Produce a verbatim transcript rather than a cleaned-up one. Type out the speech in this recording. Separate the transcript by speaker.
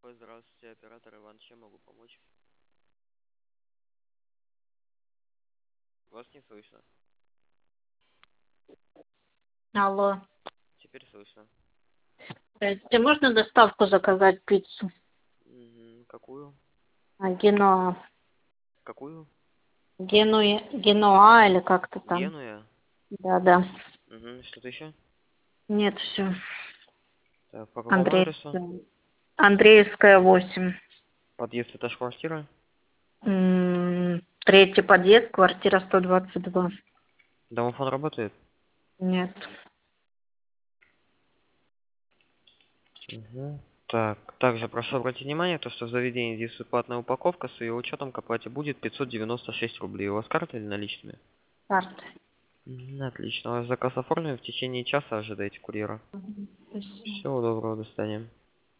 Speaker 1: Здравствуйте, оператор Иван, чем могу помочь? Вас не слышно.
Speaker 2: Алло.
Speaker 1: Теперь слышно.
Speaker 2: Здравствуйте, можно доставку заказать пиццу?
Speaker 1: Мгм. Какую?
Speaker 2: А, Генуа.
Speaker 1: Какую?
Speaker 2: Генуя, Генуа или как-то там.
Speaker 1: Генуя?
Speaker 2: Да, да.
Speaker 1: Угу. Что-то еще?
Speaker 2: Нет, все.
Speaker 1: Так, по какому адресу?
Speaker 2: Андреевская. Андреевская, восемь.
Speaker 1: Подъезд, этаж, квартира?
Speaker 2: М, Третий подъезд, квартира сто двадцать два.
Speaker 1: Домофон работает?
Speaker 2: Нет.
Speaker 1: Угу. Так, также прошу обратить внимание, то, что в заведении действует платная упаковка, с ее учетом к оплате будет пятьсот девяносто шесть рублей. У вас карта или наличными?
Speaker 2: Карта.
Speaker 1: Мгм, отлично. Ваш заказ оформлен, в течение часа ожидайте курьера.
Speaker 2: Мгм. Спасибо.
Speaker 1: Всего доброго, до свидания.